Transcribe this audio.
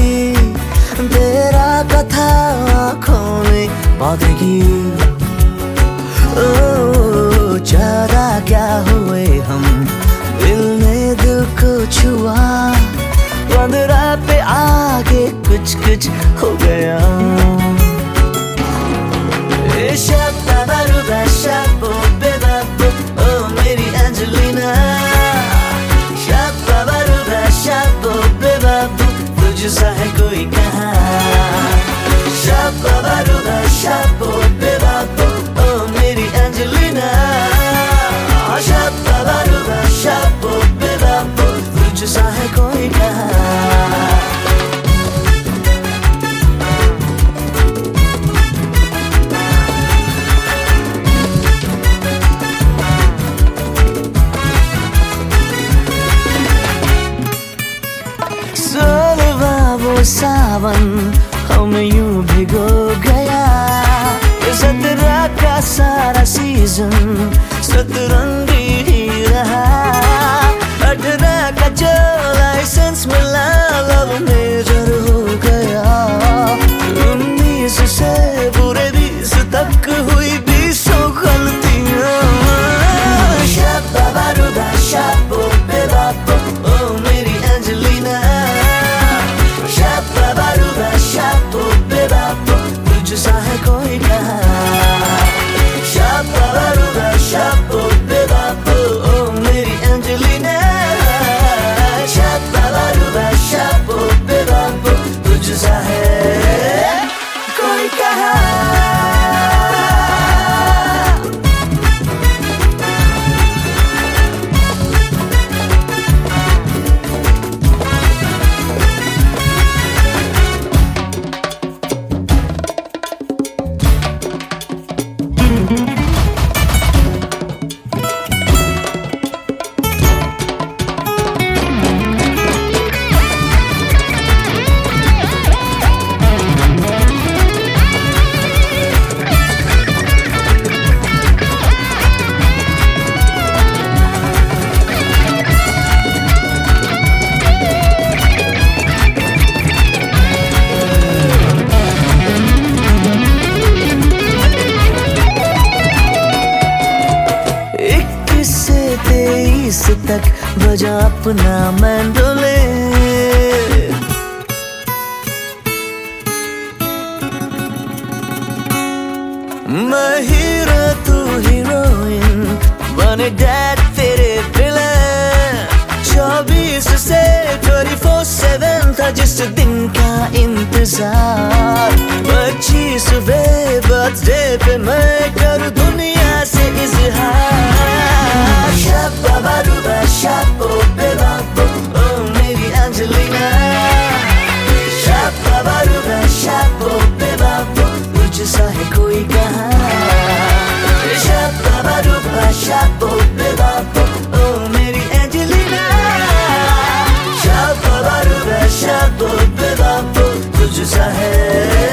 तेरा कथा आँखों में बांधेगी। ओ ज्यादा क्या हुए हम, दिल ने दिल को छुआ, 15 पे आगे कुछ कुछ हो गया। Shabaruba shabo bebabo, oh मेरी एंजेलिना। Shabaruba shabo bebabo, तुझसा है कोई कहाँ। Shabaruba shabo bebabo, oh मेरी एंजेलिना। Shabaruba shabo bebabo, तुझसा है कोई कहाँ। सावन हम यूं भिगो गया, 17 का सारा सीजन सतरंगी ही रहा। 18 का जो लाइसेंस मिला, लव मेजर हो गया। 19 से पूरे 20 तक हुई 20 गलतियां। Shabaruba shabo bebabo, oh मेरी एंजेलिना। Shabaruba shabo bebabo, तुझसा है कोई कहाँ। Shabaruba shabo bebabo, oh मेरी एंजेलिना। Shabaruba shabo bebabo, तुझसा है कोई कहाँ। तक बजा अपना मैंडोलिन, मैं हीरो तू हीरोइन, बने डैड तेरे विलन। 24 से 24/7 था जिस दिन का इंतजार। 25वें बर्थडे पे मैं कर दुनिया से इजहार। Shabaruba shabo bebabo, oh मेरी एंजेलिना। Shabaruba shabo bebabo, तुझसा है कोई कहाँ। Shabaruba shabo bebabo, oh मेरी एंजेलिना। Shabaruba shabo bebabo, तुझसा है